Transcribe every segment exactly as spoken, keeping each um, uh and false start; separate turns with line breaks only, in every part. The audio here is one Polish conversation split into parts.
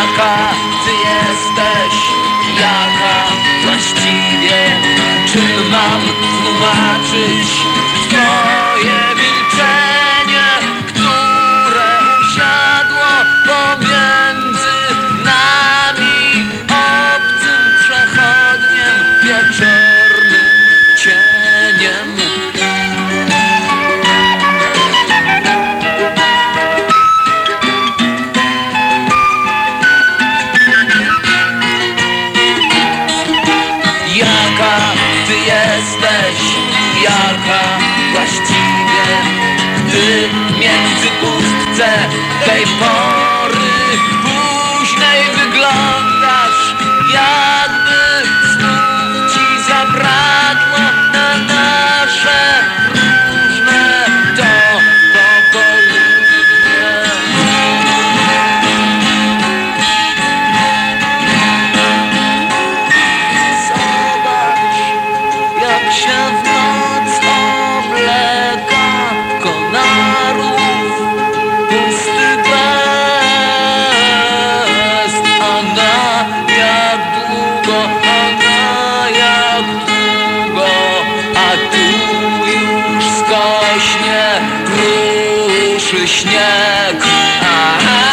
Jaka ty jesteś, jaka właściwie? Czym mam tłumaczyć twoje milczenie, które usiadło pomiędzy nami, obcym przechodniem, wieczornym cieniem? Jaka ty jesteś, jaka właściwie? Gdy między ust chcę tej pory późnej wyglądasz, jakby znów ci zabrakło na nasze różne to pokolenie. Zobacz, jak się w noc obleka konarów pusty gest. A na jak długo, a na jak długo, a tu już skośnie, ruszy śnieg. Aha,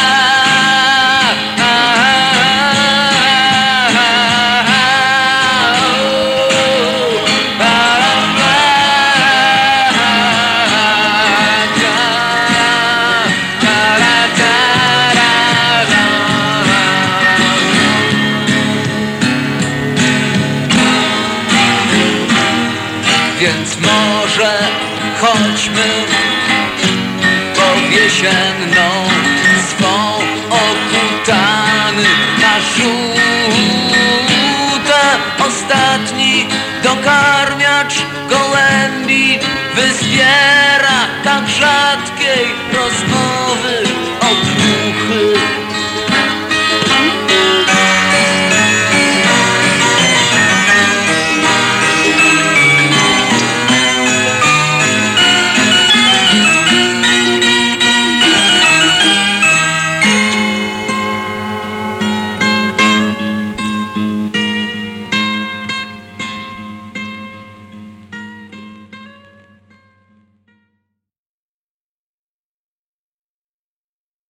więc może chodźmy pod jesienną swą okutany na żółte. Ostatni dokarmiacz gołębi wyzbiera tak żal.